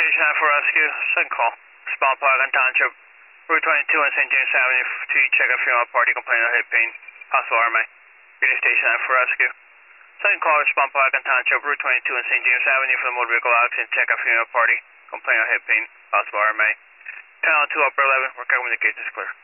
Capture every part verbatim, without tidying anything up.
Station nine for rescue. Second call. Spawn Park on Township. Route twenty-two on Saint James Avenue to check a female party complaining of hip pain. Possible R M A. Union Station nine for rescue. Second call. Spawn Park on Township. Route twenty-two on Saint James Avenue for the motor vehicle accident. Check a female party complaining of hip pain. Possible R M A. ten oh two upper eleven. We're communication is clear.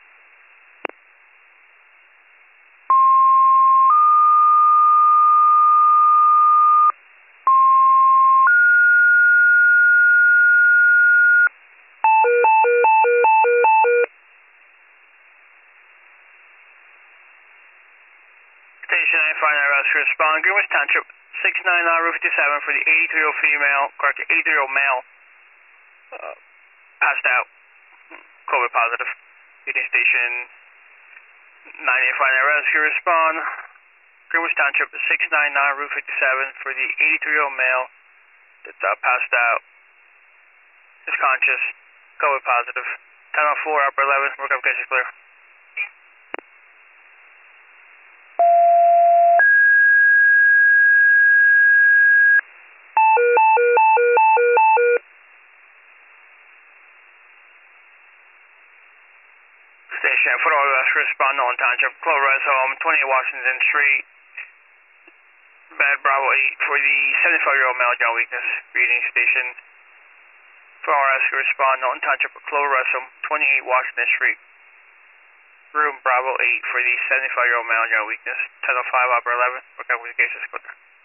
Station nine five nine rescue respond. Greenwich Township, six nine nine Route fifty-seven for the eighty-three-year-old female, correct, eighty-three-year-old male, uh, passed out, COVID positive. Union Station nine eight five nine rescue respond. Greenwich Township, six nine nine Route fifty-seven for the eighty-three-year-old male that's uh, passed out, is conscious, COVID positive. ten oh four upper eleven, work application is clear. Station for all rescue respond on Township, Clover Home, twenty-eight Washington Street, Bad Bravo eight for the seventy-five-year-old male John Weakness. Reading Station for all rescue respond on Township, Clover Home, twenty-eight Washington Street, Room Bravo eight for the seventy-five-year-old male John Weakness. ten oh five upper eleven, work communications clear.